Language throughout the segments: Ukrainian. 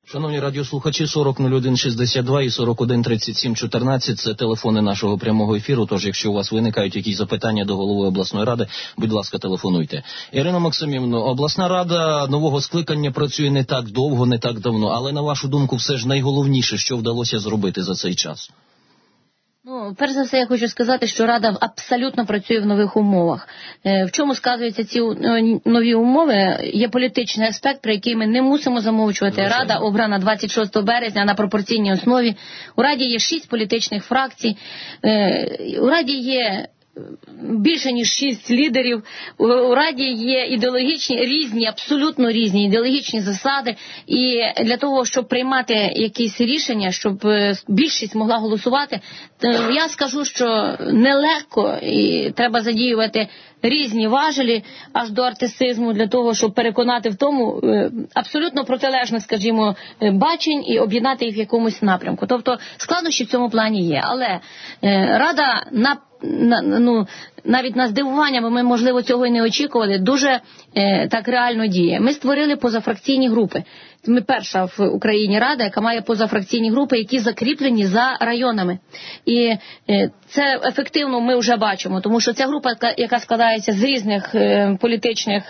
Шановні радіослухачі, 400162 і 413714 – це телефони нашого прямого ефіру, тож якщо у вас виникають якісь запитання до голови обласної ради, будь ласка, телефонуйте. Ірино Максимівно, обласна рада нового скликання працює не так довго, не так давно, але на вашу думку все ж найголовніше, що вдалося зробити за цей час? Перш за все, я хочу сказати, що Рада абсолютно працює в нових умовах. В чому сказуються ці нові умови? Є політичний аспект, про який ми не мусимо замовчувати. Рада обрана 26 березня на пропорційній основі. У Раді є 6 політичних фракцій. У Раді є більше ніж 6 лідерів. У Раді є ідеологічні, різні, абсолютно різні ідеологічні засади. І для того, щоб приймати якісь рішення, щоб більшість могла голосувати, я скажу, що нелегко і треба задіювати різні важелі аж до артистизму для того, щоб переконати в тому абсолютно протилежних, скажімо, бачень і об'єднати їх в якомусь напрямку. Тобто складнощі в цьому плані є. Але Рада навіть на здивування, бо ми, можливо, цього і не очікували, дуже так реально діє. Ми створили позафракційні групи. Ми перша в Україні Рада, яка має позафракційні групи, які закріплені за районами. І це ефективно ми вже бачимо, тому що ця група, яка складається з різних політичних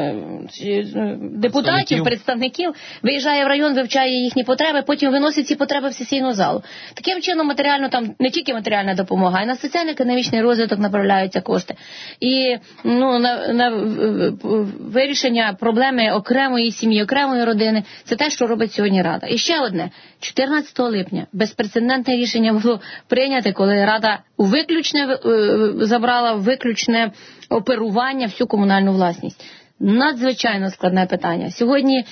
депутатів, представників, виїжджає в район, вивчає їхні потреби, потім виносить ці потреби в сесійну залу. Таким чином матеріально там не тільки матеріальна допомога, а й на соціально-економічний розвиток направляються кошти. І на вирішення проблеми окремої сім'ї, окремої родини – це те, що робить сьогодні Рада. І ще одне. 14 липня безпрецедентне рішення було прийняте, коли Рада забрала виключне оперування всю комунальну власність. Надзвичайно складне питання. Сьогодні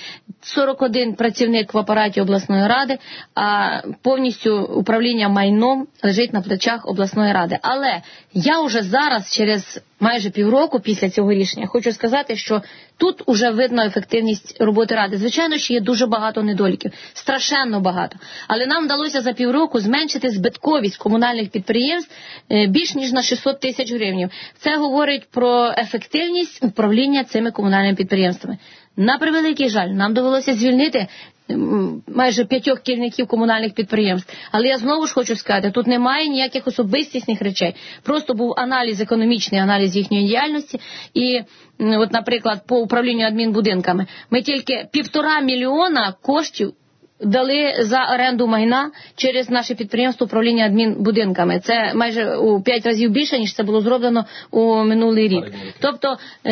41 працівник в апараті обласної ради, а повністю управління майном лежить на плечах обласної ради. Але я вже зараз, через майже півроку після цього рішення, хочу сказати, що тут уже видно ефективність роботи Ради. Звичайно, що є дуже багато недоліків, страшенно багато. Але нам вдалося за півроку зменшити збитковість комунальних підприємств більш ніж на 600 тисяч гривень. Це говорить про ефективність управління цими комунальними підприємствами. На превеликий жаль, нам довелося звільнити майже 5 керівників комунальних підприємств. Але я знову ж хочу сказати, тут немає ніяких особистісних речей. Просто був аналіз, економічний аналіз їхньої діяльності. І, от, наприклад, по управлінню адмінбудинками ми тільки 1,5 мільйона коштів дали за оренду майна через наше підприємство управління адмінбудинками. Це майже у 5 разів більше, ніж це було зроблено у минулий рік. Тобто,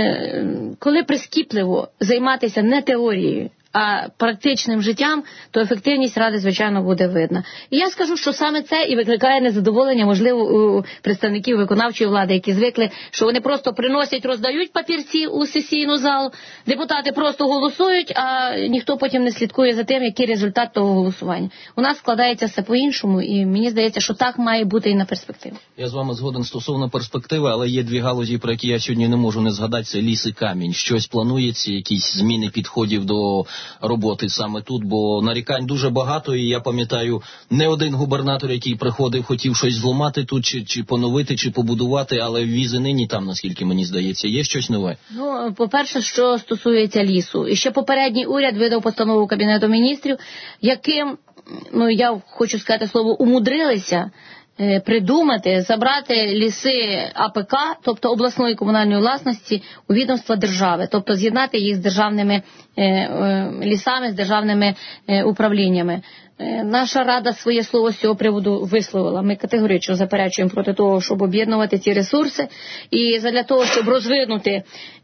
коли прискіпливо займатися не теорією, а практичним життям, то ефективність Ради, звичайно, буде видна. І я скажу, що саме це і викликає незадоволення, можливо, у представників виконавчої влади, які звикли, що вони просто приносять, роздають папірці у сесійну залу, депутати просто голосують, а ніхто потім не слідкує за тим, який результат того голосування. У нас складається все по-іншому, і мені здається, що так має бути і на перспективу. Я з вами згоден стосовно перспективи, але є 2 галузі, про які я сьогодні не можу не згадати, це ліс і камінь. Щось планується, якісь зміни підходів до роботи саме тут, бо нарікань дуже багато, і я пам'ятаю, не один губернатор, який приходив, хотів щось зламати тут, чи поновити, чи побудувати, але візи нині там, наскільки мені здається, є щось нове? По-перше, що стосується лісу. І ще попередній уряд видав постанову Кабінету міністрів, яким, я хочу сказати слово, умудрилися придумати, забрати ліси АПК, тобто обласної комунальної власності, у відомства держави, тобто з'єднати їх з державними лісами, з державними управліннями. Наша Рада своє слово з цього приводу висловила. Ми категорично заперечуємо проти того, щоб об'єднувати ці ресурси, і для того, щоб розвинути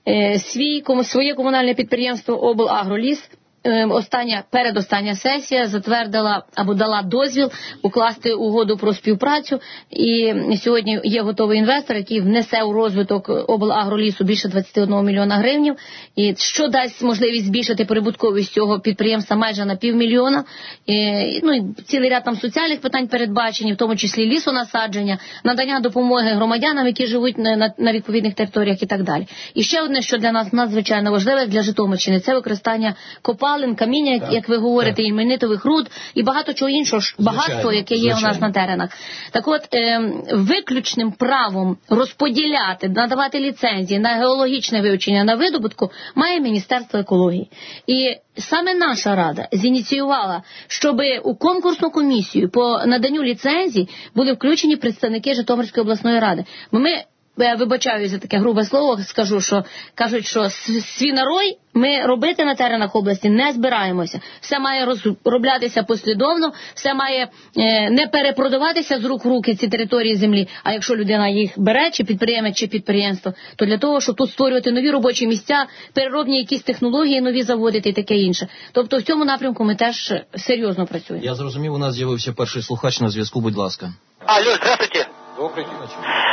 своє комунальне підприємство «Облагроліс», передостання сесія затвердила або дала дозвіл укласти угоду про співпрацю, і сьогодні є готовий інвестор, який внесе у розвиток облагролісу більше 21 мільйона гривень, і що дасть можливість збільшити прибутковість цього підприємства майже на 500 000, і цілий ряд там соціальних питань передбачені, в тому числі лісонасадження, надання допомоги громадянам, які живуть на відповідних територіях і так далі. І ще одне, що для нас надзвичайно важливе, для Житомирщини, це використання копалин копалин, каміння, як ви говорите, іменитових руд і багато чого іншого, багатство, яке є у нас на теренах. Так от, виключним правом розподіляти, надавати ліцензії на геологічне вивчення, на видобутку, має Міністерство екології. І саме наша Рада зініціювала, щоб у конкурсну комісію по наданню ліцензій були включені представники Житомирської обласної ради. Бо ми, я вибачаю за таке грубе слово, скажу, що кажуть, що свинорой ми робити на теренах області не збираємося. Все має розроблятися послідовно, все має не перепродаватися з рук в руки ці території землі, а якщо людина їх бере, чи підприємець, чи підприємство, то для того, щоб тут створювати нові робочі місця, переробні якісь технології нові заводити і таке інше. Тобто в цьому напрямку ми теж серйозно працюємо. Я зрозумів, у нас з'явився перший слухач на зв'язку, будь ласка. Алло, здравствуйте. Добрый день.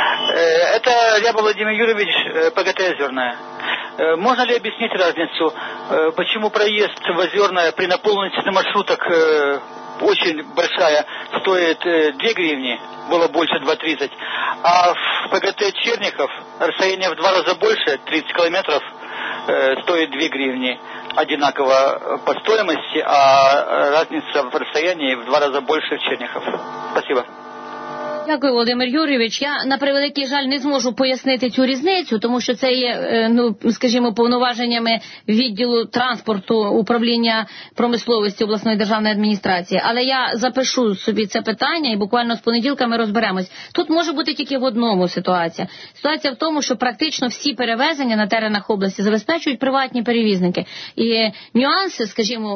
Это я, Владимир Юрьевич, ПГТ «Озерное». Можно ли объяснить разницу, почему проезд в Озерное при наполненности маршруток очень большая, стоит 2 гривни, было больше 2,30, а в ПГТ Черняхов расстояние в 2 раза больше, 30 километров, стоит 2 гривни, одинаково по стоимости, а разница в расстоянии в 2 раза больше в Черняхов. Спасибо. Дякую, Володимир Юрійович. Я, на превеликий жаль, не зможу пояснити цю різницю, тому що це є, скажімо, повноваженнями відділу транспорту управління промисловості обласної державної адміністрації. Але я запишу собі це питання і буквально з понеділка ми розберемось. Тут може бути тільки в одному ситуація. Ситуація в тому, що практично всі перевезення на теренах області забезпечують приватні перевізники. І нюанси, скажімо,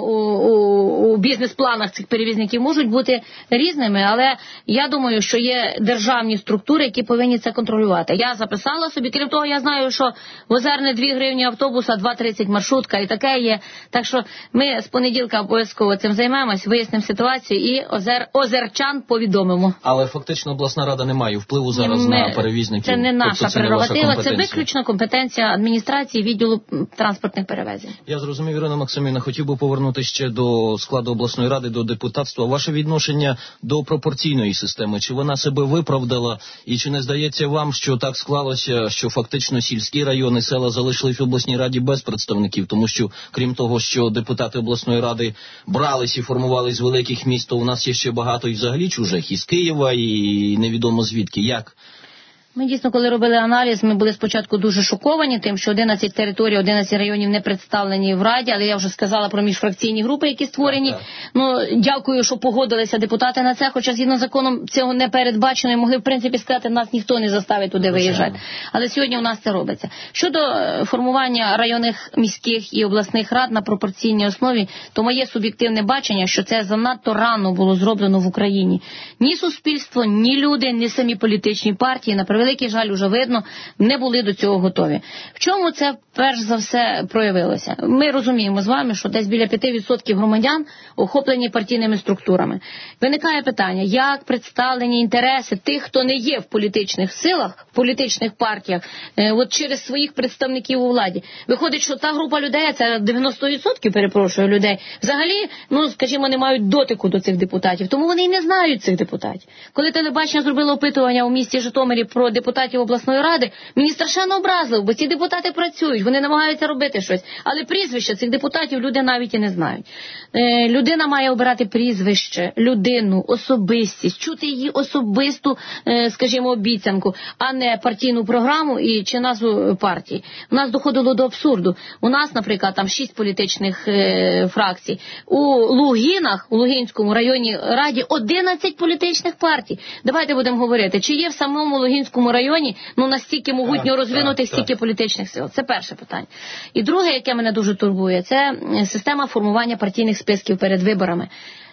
у бізнес-планах цих перевізників можуть бути різними, але я думаю, що є державні структури, які повинні це контролювати. Я записала собі, крім того, я знаю, що в Озерне 2 гривні автобуса, 2,30 маршрутка і таке є. Так що ми з понеділка обов'язково цим займемось, вияснимо ситуацію і озерчан повідомимо. Але фактично обласна рада не має впливу зараз на перевізників. Це не наша прерогатива, це виключно компетенція адміністрації відділу транспортних перевезень. Я зрозумів, Ірина Максимівна, хотів би повернутися ще до складу обласної ради, до депутатства. Ваше відношення до пропорційної системи, чи вона себе виправдала, і чи не здається вам, що так склалося, що фактично сільські райони, села залишились в обласній раді без представників, тому що, крім того, що депутати обласної ради брались і формувались з великих міст, то у нас є ще багато і взагалі чужих, із Києва, і невідомо звідки. Як? Ми дійсно, коли робили аналіз, ми були спочатку дуже шоковані тим, що 11 територій, 11 районів не представлені в Раді, але я вже сказала про міжфракційні групи, які створені. Так. Ну, дякую, що погодилися депутати на це, хоча згідно з законом цього не передбачено, і могли, в принципі, сказати, нас ніхто не заставить туди виїжджати. Але сьогодні у нас це робиться. Щодо формування районних, міських і обласних рад на пропорційній основі, то моє суб'єктивне бачення, що це занадто рано було зроблено в Україні. Ні суспільство, ні люди, ні самі політичні партії, на великий жаль, уже видно, не були до цього готові. В чому це перш за все проявилося? Ми розуміємо з вами, що десь біля 5% громадян охоплені партійними структурами. Виникає питання, як представлені інтереси тих, хто не є в політичних силах, в політичних партіях, от через своїх представників у владі. Виходить, що та група людей, це 90%, перепрошую, людей, взагалі, ну, скажімо, не мають дотику до цих депутатів, тому вони і не знають цих депутатів. Коли телебачення зробило опитування у місті Житомирі про депутатів обласної ради, мені страшенно образливо, бо ці депутати працюють, вони намагаються робити щось, але прізвища цих депутатів люди навіть і не знають. Людина має обирати прізвище, людину, особистість, чути її особисту, скажімо, обіцянку, а не партійну програму і чи назву партії. У нас доходило до абсурду. У нас, наприклад, там 6 політичних фракцій. У Лугінах, у Лугінському районі раді 11 політичних партій. Давайте будемо говорити, чи є в самому Лугінському районі настільки могутньо розвинутих стільки політичних сил. Це перше питання. І друге, яке мене дуже турбує, це система формування партійних списків перед виборами.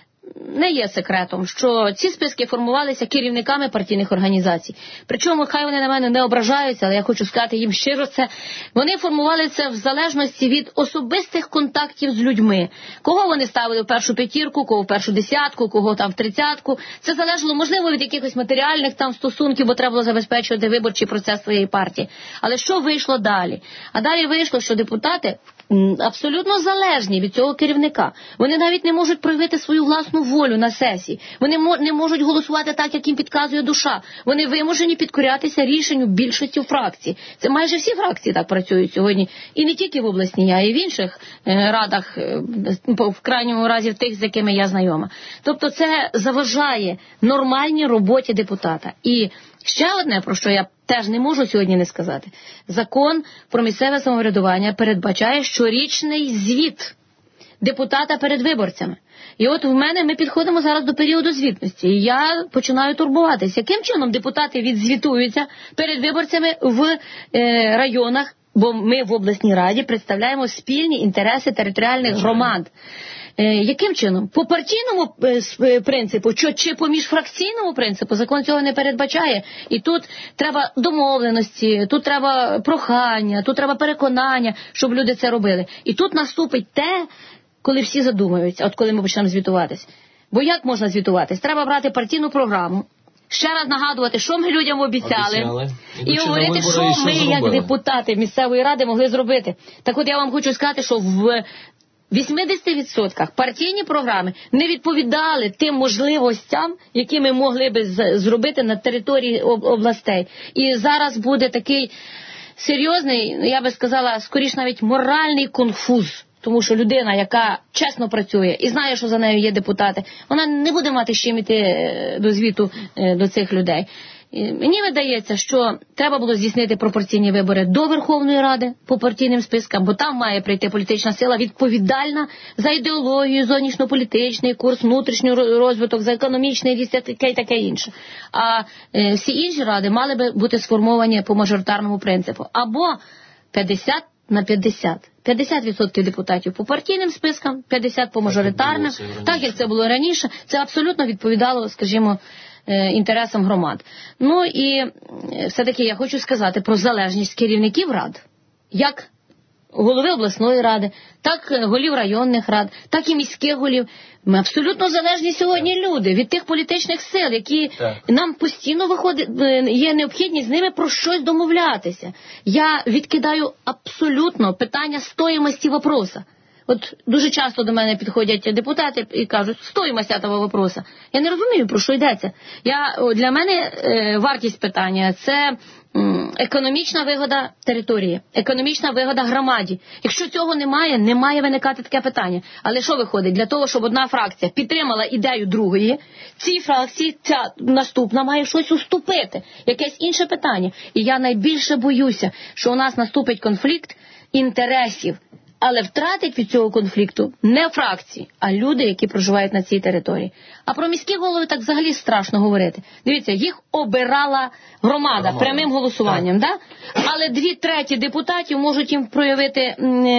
Не є секретом, що ці списки формувалися керівниками партійних організацій. Причому, хай вони на мене не ображаються, але я хочу сказати їм щиро це. Вони формувалися в залежності від особистих контактів з людьми. Кого вони ставили в першу п'ятірку, кого в першу десятку, кого там в 30-ку. Це залежало, можливо, від якихось матеріальних там стосунків, бо треба було забезпечувати виборчий процес своєї партії. Але що вийшло далі? А далі вийшло, що депутати абсолютно залежні від цього керівника. Вони навіть не можуть проявити свою власну волю на сесії. Вони не можуть голосувати так, як їм підказує душа. Вони вимушені підкорятися рішенню більшості фракцій. Це майже всі фракції так працюють сьогодні. І не тільки в обласній, а й в інших радах, в крайньому разі в тих, з якими я знайома. Тобто це заважає нормальній роботі депутата. І ще одне, про що я теж не можу сьогодні не сказати. Закон про місцеве самоврядування передбачає щорічний звіт депутата перед виборцями. І от ми підходимо зараз до періоду звітності. І я починаю турбуватися, яким чином депутати відзвітуються перед виборцями в районах, бо ми в обласній раді представляємо спільні інтереси територіальних громад. Яким чином? По партійному принципу чи по міжфракційному принципу? Закон цього не передбачає. І тут треба домовленості, тут треба прохання, тут треба переконання, щоб люди це робили. І тут наступить те, коли всі задумаються, от коли ми почнемо звітуватись. Бо як можна звітуватись? Треба брати партійну програму, ще раз нагадувати, що ми людям обіцяли. І говорити, що ми, як депутати місцевої ради, могли зробити. Так от я вам хочу сказати, що в 80% партійні програми не відповідали тим можливостям, які ми могли би зробити на території областей. І зараз буде такий серйозний, я би сказала, скоріш навіть моральний конфуз. Тому що людина, яка чесно працює і знає, що за нею є депутати, вона не буде мати з чим іти до звіту до цих людей. Мені видається, що треба було здійснити пропорційні вибори до Верховної Ради по партійним спискам, бо там має прийти політична сила відповідальна за ідеологію, зовнішньополітичний курс, внутрішній розвиток, за економічний ріст і таке інше. А всі інші ради мали би бути сформовані по мажоритарному принципу. Або 50 на 50. 50% депутатів по партійним спискам, 50% по мажоритарним. Так, як це було раніше, це абсолютно відповідало, скажімо, інтересам громад. Ну і все-таки я хочу сказати про залежність керівників рад. Як голови обласної ради, так голів районних рад, так і міських голів. Ми абсолютно залежні сьогодні люди від тих політичних сил, які нам постійно є необхідність з ними про щось домовлятися. Я відкидаю абсолютно питання стоїмості вопроса. От дуже часто до мене підходять депутати і кажуть, стоїмость цього вопроса. Я не розумію, про що йдеться. Для мене вартість питання – це економічна вигода території, економічна вигода громаді. Якщо цього немає, не має виникати таке питання. Але що виходить? Для того, щоб одна фракція підтримала ідею другої, цій фракції ця наступна має щось уступити, якесь інше питання. І я найбільше боюся, що у нас наступить конфлікт інтересів. Але втратить від цього конфлікту не фракції, а люди, які проживають на цій території. А про міські голови так взагалі страшно говорити. Дивіться, їх обирала громада прямим голосуванням, да? Але 2/3 депутатів можуть їм проявити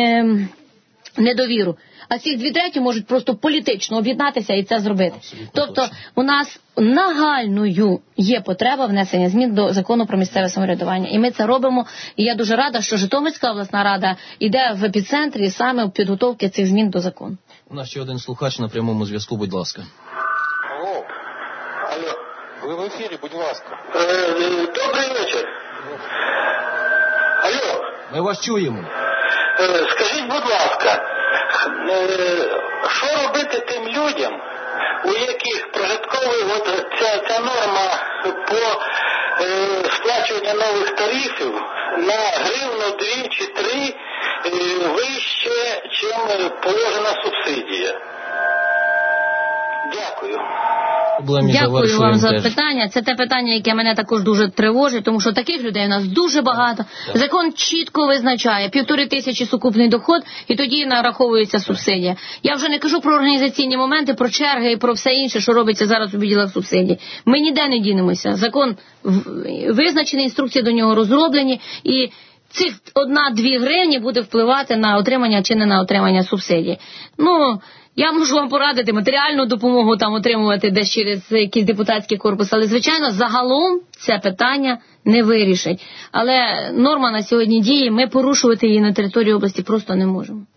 недовіру. А ці 2/3 можуть просто політично об'єднатися і це зробити. Тобто у нас нагальною є потреба внесення змін до закону про місцеве самоврядування. І ми це робимо. І я дуже рада, що Житомирська обласна рада йде в епіцентрі саме у підготовці цих змін до закону. У нас ще один слухач на прямому зв'язку, будь ласка. Алло, ви в ефірі, будь ласка. Добрий вечір. Алло. Ми вас чуємо. Скажіть, будь ласка, що робити тим людям, у яких прожитковий ця норма по сплачуванню нових тарифів на гривну, 2 чи 3 вище, чим положена субсидія? Дякую. Дякую вам за питання. Це те питання, яке мене також дуже тривожить, тому що таких людей у нас дуже багато. Закон чітко визначає 1500 сукупний доход, і тоді нараховується субсидія. Я вже не кажу про організаційні моменти, про черги і про все інше, що робиться зараз у відділах субсидій. Ми ніде не дінемося. Закон визначений, інструкції до нього розроблені, і цих 1-2 гривні буде впливати на отримання чи не на отримання субсидій. Я можу вам порадити матеріальну допомогу там отримувати десь через якийсь депутатський корпус, але, звичайно, загалом це питання не вирішить. Але норма на сьогодні діє, ми порушувати її на території області просто не можемо.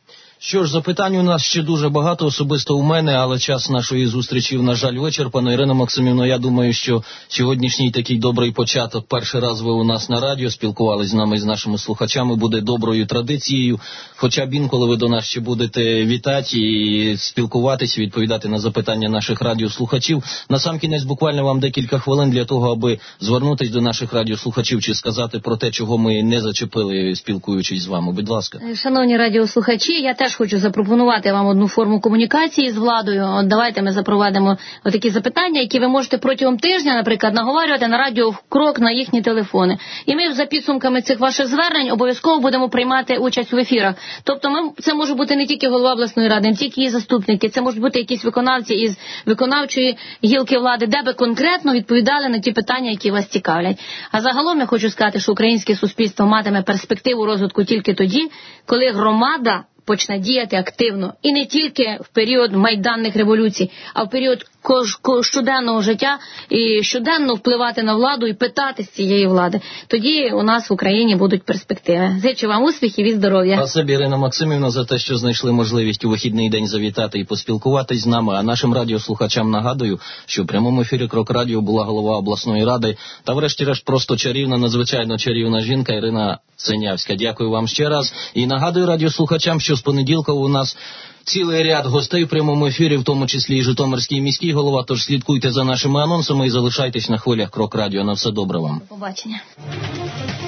Що ж, запитань у нас ще дуже багато, особисто у мене, але час нашої зустрічі, на жаль, вичерпано. Ірина Максимівна, я думаю, що сьогоднішній такий добрий початок, перший раз ви у нас на радіо спілкувались з нами, з нашими слухачами, буде доброю традицією. Хоча б інколи ви до нас ще будете вітати і спілкуватися, відповідати на запитання наших радіослухачів. Насамкінець буквально вам декілька хвилин для того, аби звернутися до наших радіослухачів чи сказати про те, чого ми не зачепили, спілкуючись з вами. Будь ласка. Шановні радіослухачі, я теж хочу запропонувати вам одну форму комунікації з владою. От давайте ми запровадимо такі запитання, які ви можете протягом тижня, наприклад, наговорювати на радіо крок на їхні телефони. І ми за підсумками цих ваших звернень обов'язково будемо приймати участь в ефірах. Тобто це може бути не тільки голова обласної ради, не тільки її заступники, це можуть бути якісь виконавці із виконавчої гілки влади, де би конкретно відповідали на ті питання, які вас цікавлять. А загалом я хочу сказати, що українське суспільство матиме перспективу розвитку тільки тоді, коли громада почне діяти активно. І не тільки в період майданних революцій, а в період щоденного життя і щоденно впливати на владу і питати з цієї влади. Тоді у нас в Україні будуть перспективи. Зичу вам успіхів і здоров'я. Спасибі, Ірина Максимівна, за те, що знайшли можливість у вихідний день завітати і поспілкуватись з нами. А нашим радіослухачам нагадую, що в прямому ефірі Крок Радіо була голова обласної ради та врешті-решт просто чарівна, надзвичайно чарівна жінка Ірина Синявська. Дякую вам ще раз. І нагадую радіослухачам, що з понеділка у нас цілий ряд гостей в прямому ефірі, в тому числі і Житомирський міський голова, тож слідкуйте за нашими анонсами і залишайтесь на хвилях Крок Радіо. На все добре вам. До побачення.